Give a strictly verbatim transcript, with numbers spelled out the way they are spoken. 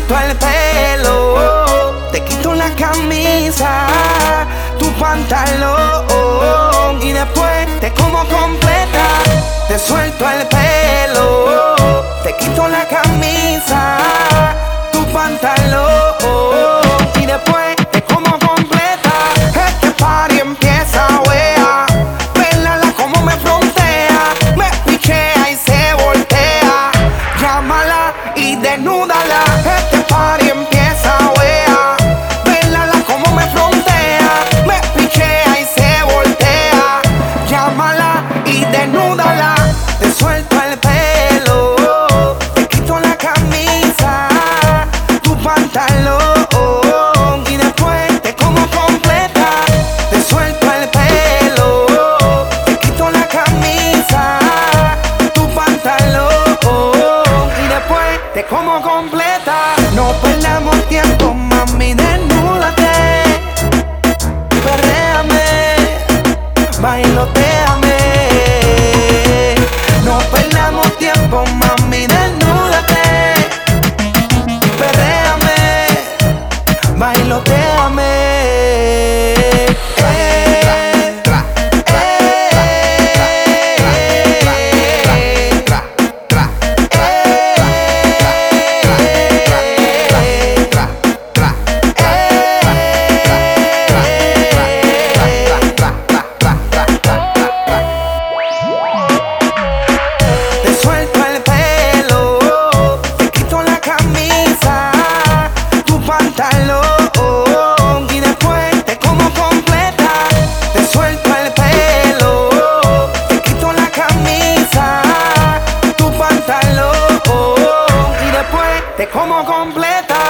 suelto el pelo, te quito la camisa, tu pantalón y después te como completa. Te suelto el pelo, te quito la camisa, tu pantalón y después te como completa. Este party empieza, wea, vélala como me frontea, me pichea y se voltea. Llámala y desnúdala. Este party empieza, wea, vélala como me frontea, me pichea y se voltea. Llámala y desnúdala. Te suelto el pelo, te quito la camisa, tu pantalón y después te como completa. Te suelto el pelo, te quito la camisa, tu pantalón y después te como completa. No perdamos tiempo, mami, desnúdate, perréame, bailotéame. No perdamos tiempo, mami, desnúdate, perréame, bailotéame. Y después te como completa. Te suelto el pelo, te quito la camisa, tu pantalón y después te como completa.